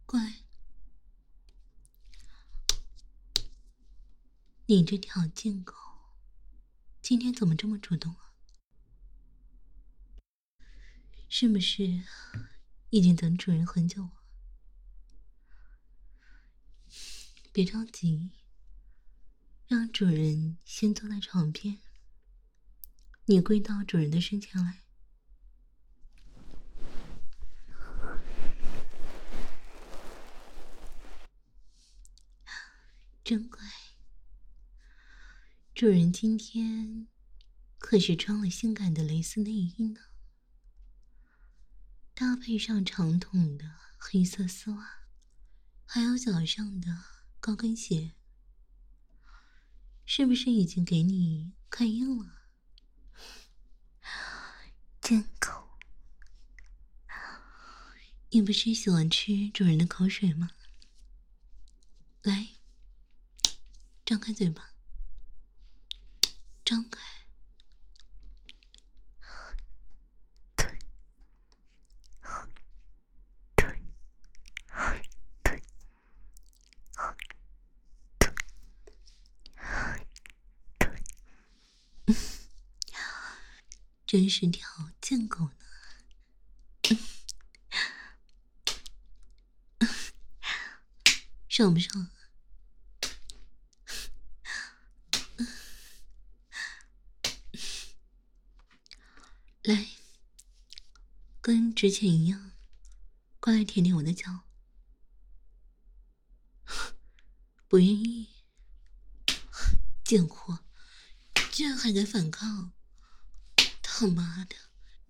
乖，你这条贱狗，今天怎么这么主动啊？是不是已经等主人很久了？别着急，让主人先坐在床边，你跪到主人的身前来。真乖，主人今天可是穿了性感的蕾丝内衣呢，搭配上长筒的黑色丝袜，还有脚上的高跟鞋，是不是已经给你看硬了？贱狗，你不是喜欢吃主人的口水吗？来，张开嘴巴，张开。真是条贱狗呢！爽不爽？来，跟之前一样，过来舔舔我的脚。不愿意？贱货，居然还敢反抗！他妈的！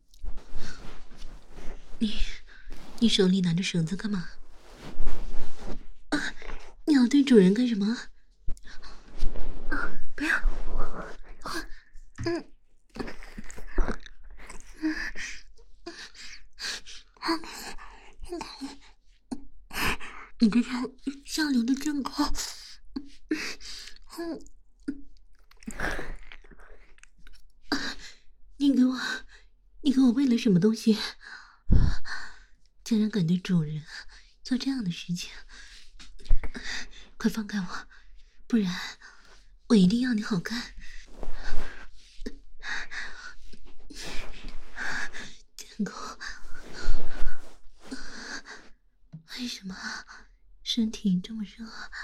你手里拿着绳子干嘛？啊！你要对主人干什么？不要！你这条下流的贱狗！你给我喂了什么东西？竟然敢对主人做这样的事情！快放开我，不然我一定要你好看！贱狗，为什么身体这么热？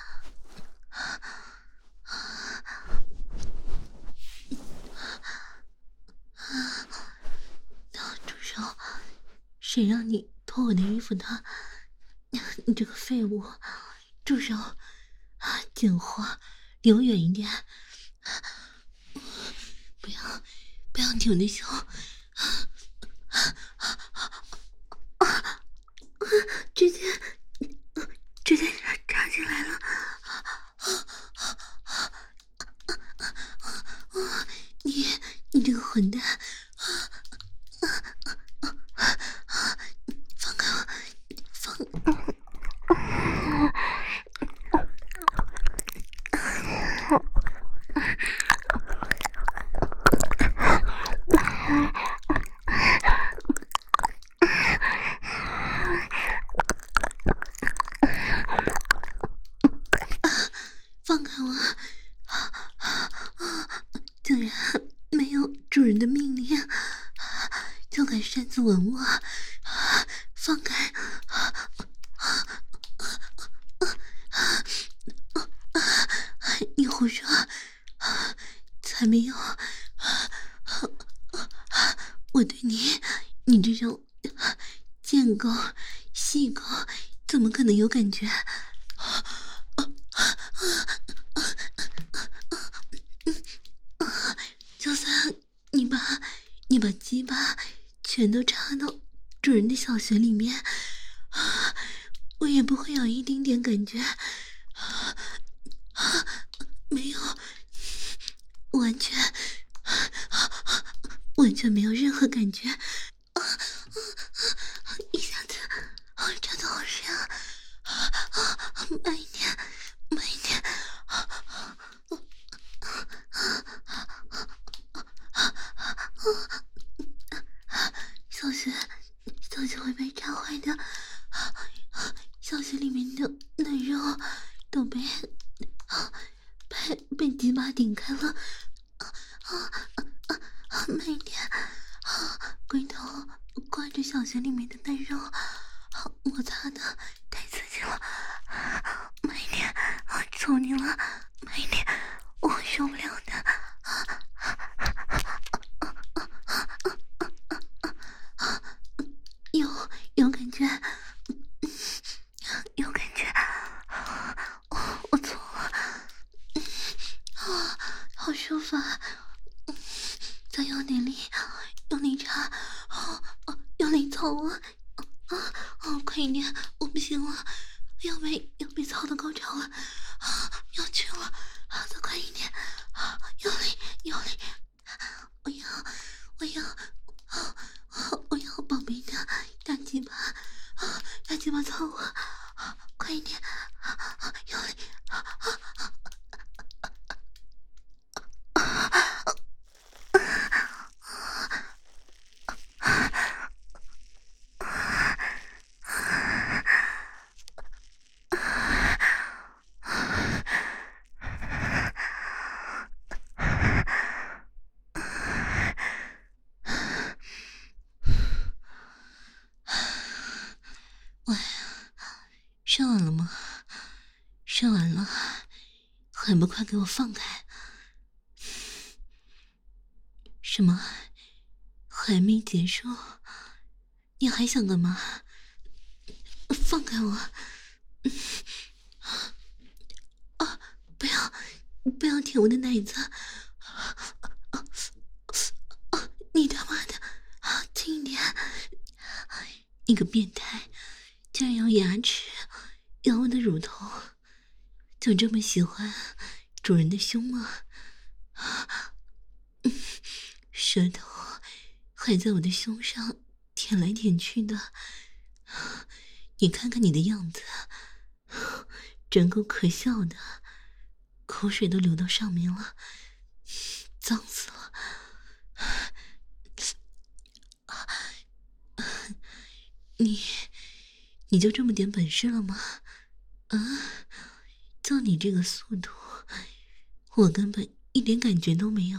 住手！谁让你脱我的衣服的？你这个废物！住手！贱货，离我远一点！不要拧我的手！直接插进来了！你这个混蛋！放开我！放开我！竟然没有主人的命令就敢擅自吻我！放开！你胡说！才没有！我对你这种贱狗、细狗，怎么可能有感觉？就算你把鸡巴全都插到主人的小穴里面，我也不会有一丁点感觉。没有，完全没有任何感觉。一下子插得好深啊！慢一点，慢一点。小穴会被插坏的， 小穴里面的嫩肉都被鸡巴顶开了，慢一点，龟头挂着小穴里面的嫩肉，摩擦的太刺激了，慢一点，求你了，慢一点，我受不了的。有感觉，有感觉，我错了，好舒服啊！再用点力，用力插，用力操我，快一点，我不行了，要被操到高潮了，要去了，再快一点，用力，我要宝贝的大鸡巴，大鸡巴操我，快一点，用力，射完了吗？射完了，还不快给我放开！什么？还没结束？你还想干嘛？放开我！不要舔我的奶子！你他妈的，轻一点！你个变态，居然用牙齿咬我的乳头，就这么喜欢主人的胸吗？舌头还在我的胸上舔来舔去的，你看看你的样子，真够可笑的，口水都流到上面了，脏死了！你就这么点本事了吗？就你这个速度，我根本一点感觉都没有。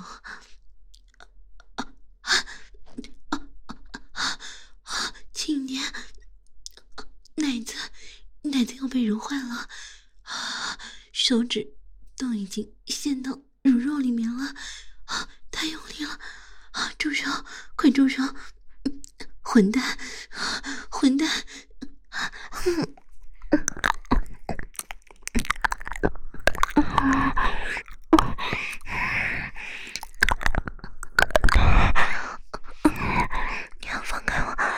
轻一点，奶子要被揉坏了，手指都已经陷到乳肉里面了，太用力了！住手！快住手！混蛋！混蛋！你要放开我！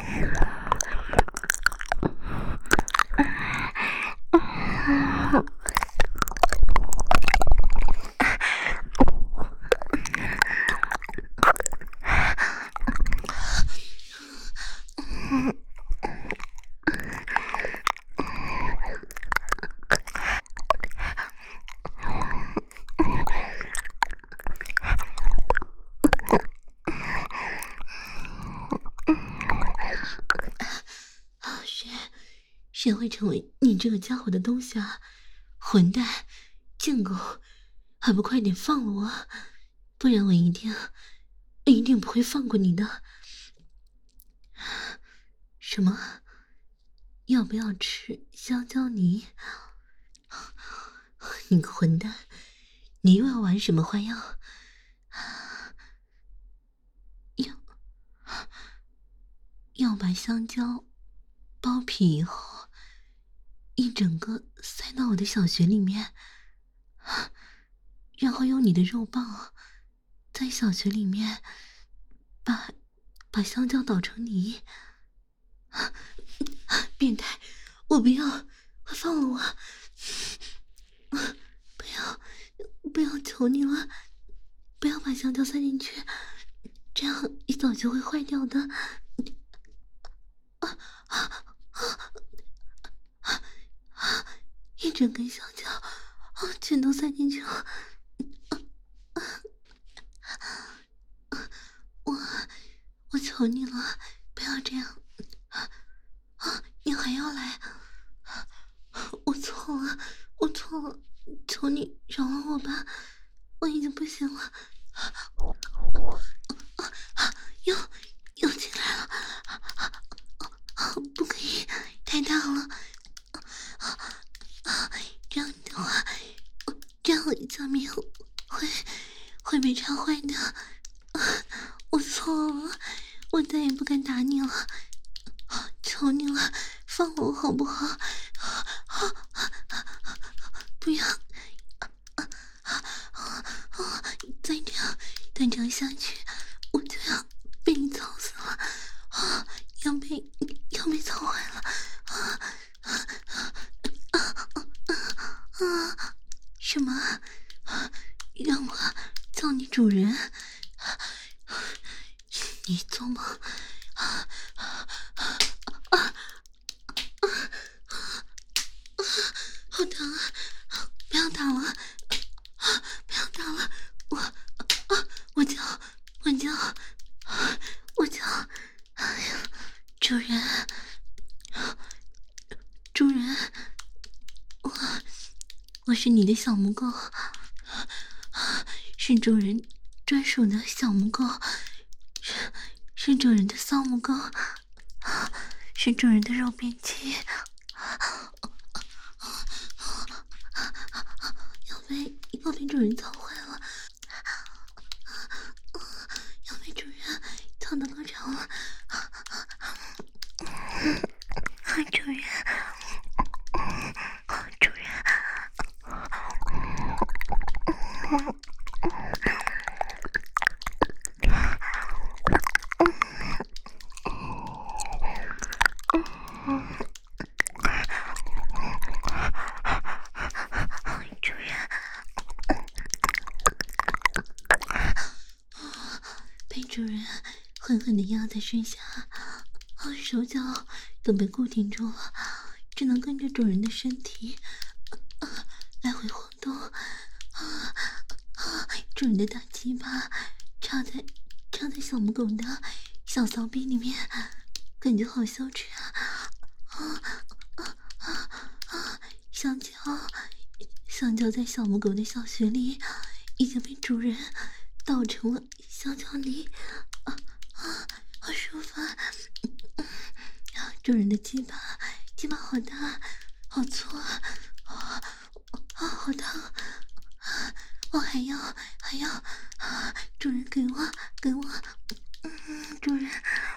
谁会成为你这个家伙的东西啊？混蛋，贱狗，还不快点放了我，不然我一定不会放过你的。什么？要不要吃香蕉泥？你个混蛋，你又要玩什么花样？要把香蕉剥皮以后一整个塞到我的小穴里面，然后用你的肉棒在小穴里面把香蕉捣成泥。变态，我不要，快放了我！不要，求你了，不要把香蕉塞进去，这样一早就会坏掉的。一整根香蕉全都塞进去了。我求你了，不要这样！你还要来？ 后了，我错了，求你饶了我吧，我已经不行了。又进来了，不可以，太大了。这样的话，这样下面会被插坏的。我错了，我再也不敢打你了，求你了，放我好不好？不要，再这样下去，我就要被你操死了，要被操坏了。什么？让我叫你主人？你做梦！好疼啊！不要打了！不要打了！我叫！哎呀，主人！主人！我是你的小母狗，是主人专属的小母狗，是主人的骚母狗，是主人的肉便器，要被主人操坏了，要被主人操到高潮了，主人。被主人狠狠地压在身下，手脚都被固定住了，只能跟着主人的身体来回晃动。主人的大鸡巴插在小母狗的小骚逼里面，感觉好羞耻啊！香蕉在小母狗的小穴里已经被主人倒成了香蕉泥，好舒服啊！主人的鸡巴好大，好粗啊！好疼！我还要！主人给我！主人！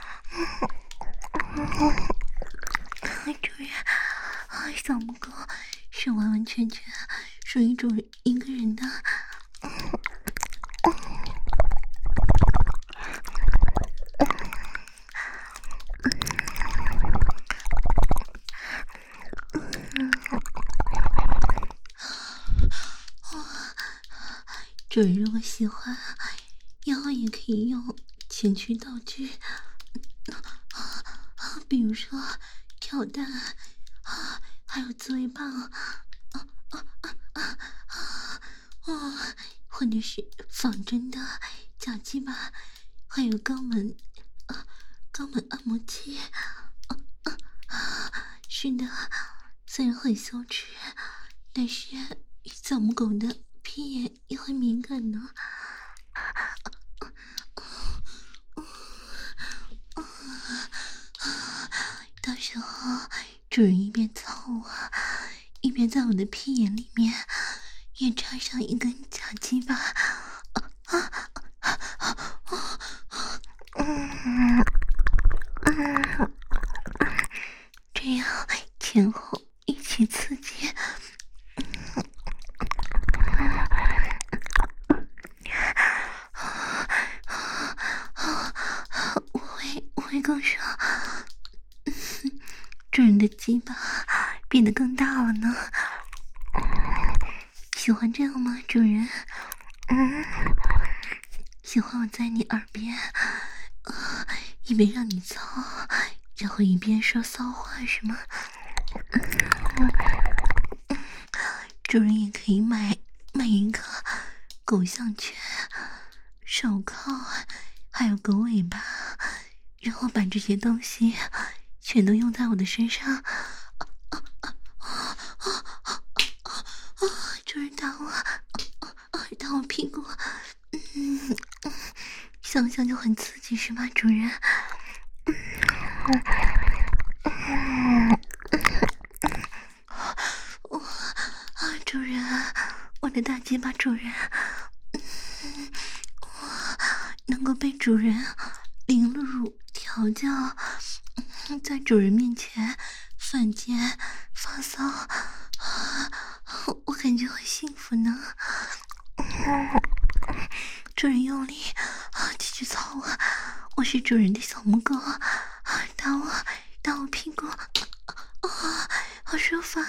主人！小母狗是完完全全属于主人一个人的。主人如果喜欢，以后也可以用情趣道具，比如说跳蛋还有自慰棒或者是仿真的假鸡巴，还有肛门按摩器。是的，虽然很羞耻，但是小母狗的屁眼也会敏感呢。到时候主人一边操我，一边在我的屁眼里面也插上一根假鸡巴。这样前后一起刺激。我会更爽，主人的鸡巴变得更大了呢。喜欢这样吗，主人？喜欢我在你耳边一边让你操，然后一边说骚话是吗？主人也可以买一个狗项圈、手铐，还有狗尾巴，然后把这些东西全都用在我的身上。 想想就很刺激是吗，主人？主人，我的大鸡巴主人，能够被主人凌辱调教，在主人面前犯贱发骚，我感觉很幸福呢。主人用力继续操我，我是主人的小母狗，打我屁股，好舒服。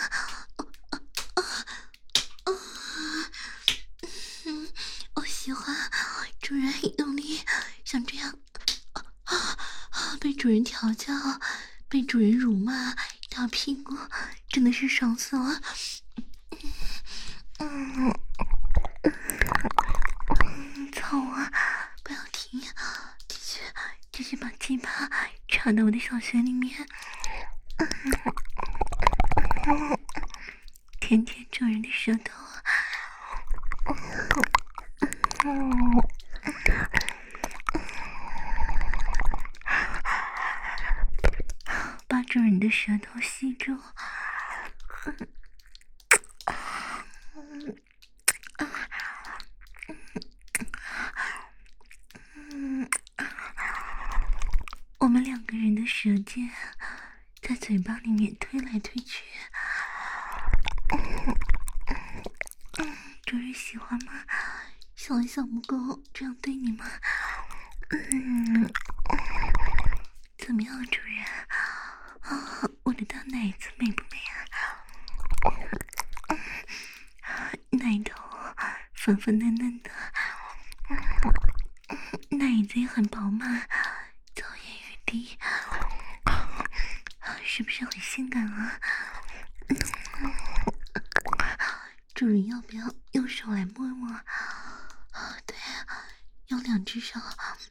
我喜欢主人用力，像这样被主人调教，被主人辱骂打屁股，真的是爽死了。操我，不要停，继续把鸡巴插到我的小穴里面，舔舔主人的舌头。把主人的舌头吸住，我们两个人的舌尖在嘴巴里面推来推去。主人喜欢吗？喜欢小母狗这样对你吗？怎么样，主人？我的大奶子美不美啊？奶头粉粉嫩嫩的，奶子也很饱满，娇艳欲滴，是不是很性感啊？主人要不要用手来摸摸？对，用两只手。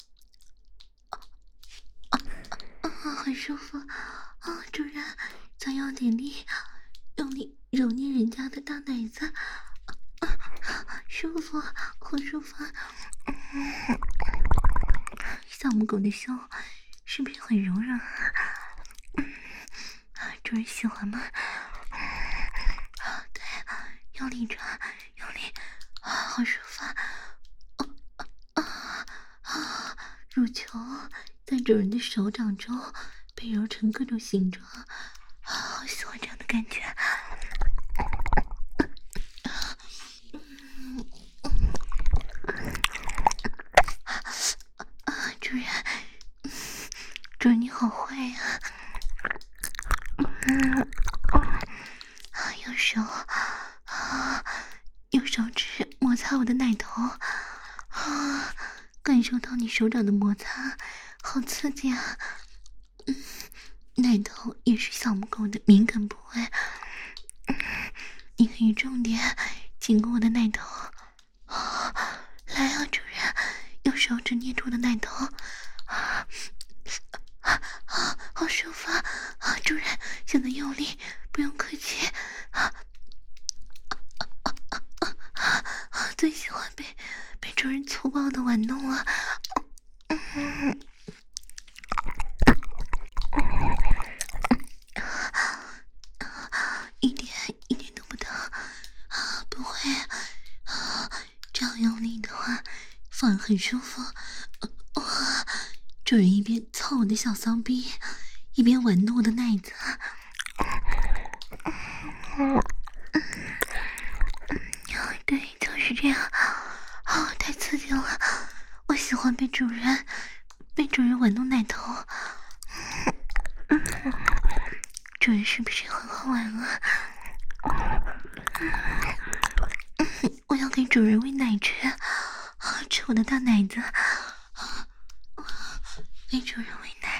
很舒服主人，再用点力，用力揉捏人家的大奶子，舒服，好舒服。小母狗的胸是不是很柔软主人喜欢吗？对，用力抓，用力好舒服乳球在主人的手掌中被揉成各种形状，好喜欢这样的感觉。主人你好坏呀！用手指摩擦我的奶头感受到你手掌的摩擦，好刺激啊！奶头也是小母狗的敏感部位，你可以重点经过我的奶头。来啊，主人，用手指捏住我的奶头，好舒服主人，现在用力，不用客气最喜欢被主人粗暴的玩弄了。一点都不疼不会这样用力的话反而很舒服。主人一边操我的小骚逼，一边玩弄我的奶子对，就是这样太刺激了，我喜欢被主人玩弄奶头。主人是不是很好玩啊？我要给主人喂奶吃我的大奶子给主人喂奶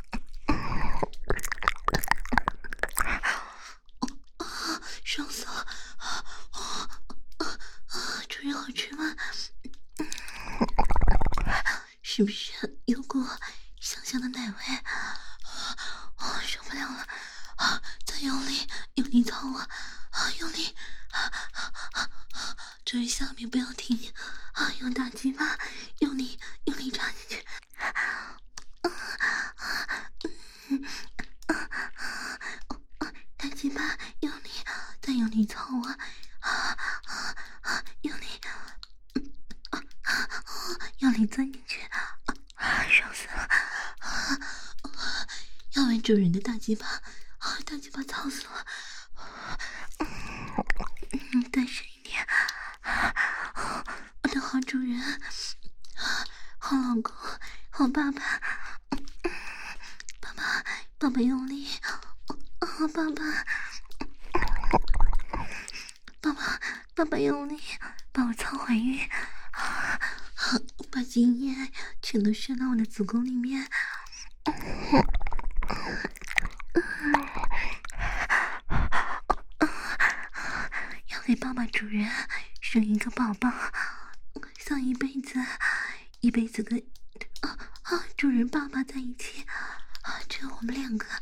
爽死了主人好吃吗？是不是有股香香的奶味受不了了再用力操我用力主人下面不要停用大鸡巴用力插进去用力，再用力操啊！用力，用力钻进去，爽死了！要为主人的大鸡巴，大鸡巴操死了！大声一点！我的好主人，好老公，好爸爸，爸爸用力，爸爸用力，把我操怀孕，把精液全都射到我的子宫里面。要给爸爸主人生一个宝宝，想一辈子跟主人爸爸在一起，只有我们两个。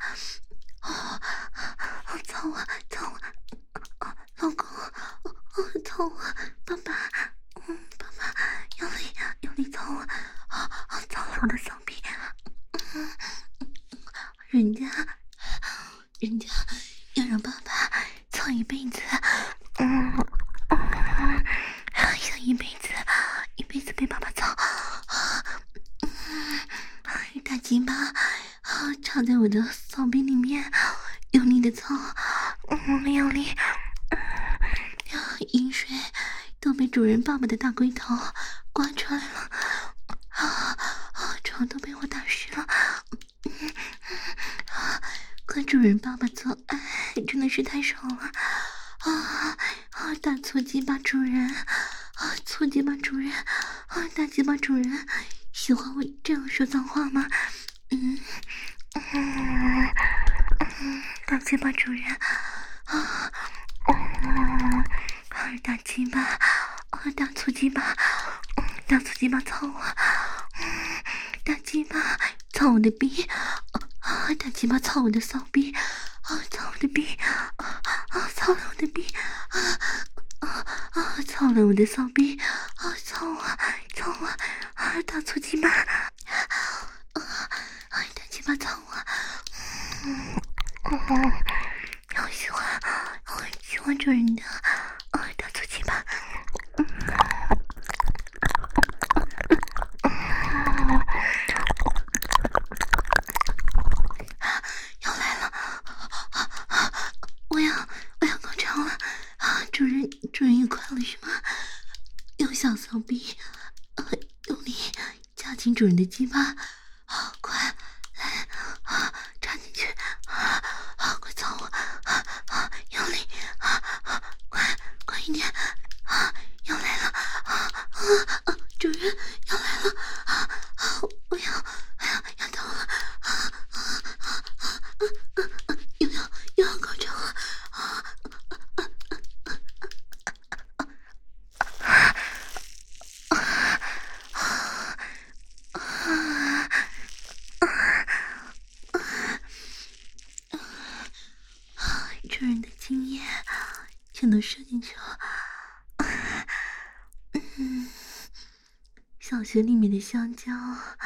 操啊，老公，操啊，爸爸，爸爸，用力操啊，操了我的骚逼，人家要让爸爸操一辈子，想一辈子被爸爸操，大鸡巴插在我的骚逼里面，用力的操，用力，饮水都被主人爸爸的大龟头刮出来了，床都被我打湿了，跟主人爸爸做爱真的是太爽了，大粗鸡巴主人，粗鸡巴主人，大鸡巴主人，喜欢我这样说脏话吗？大鸡巴主人，大鸡巴，大粗鸡巴，大粗鸡巴操我，大鸡巴操我的逼，大鸡巴操我的骚逼，操我的逼，操了我的逼，操了我的骚逼，操啊，大粗鸡巴，大鸡巴操我，好喜欢主人的大粗鸡巴，要来了，我要高潮了，主人也快了是吗？用小骚逼，用力夹紧主人的鸡巴，快来，插进去，快操我，用力，快一点，要来了，主人要来了，我要到了，又要高潮了，主人的精液全都射进去了，小学里面的香蕉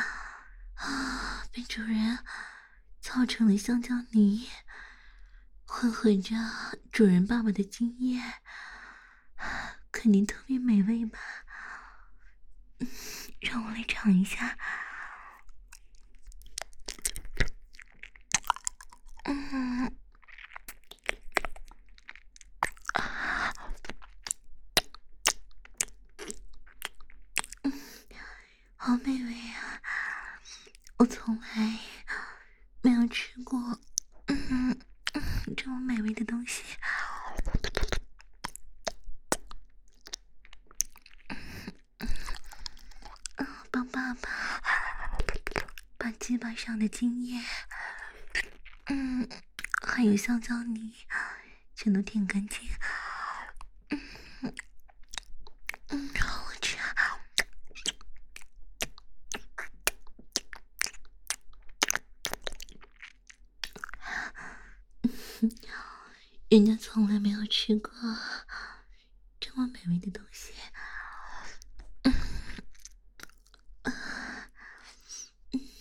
被主人操成了香蕉泥，混合着主人爸爸的精液，肯定特别美味吧？让我来尝一下。好美味啊！我从来没有吃过这么美味的东西。帮爸爸把鸡巴上的精液，还有香蕉泥全都舔干净。好好吃啊！人家从来没有吃过这么美味的东西。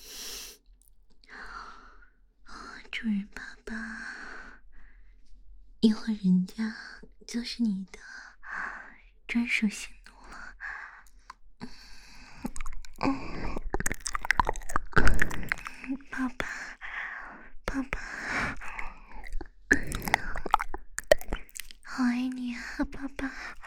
主人爸爸一会儿人家就是你的专属性奴了。爸爸，爸爸，好爱你啊，爸爸。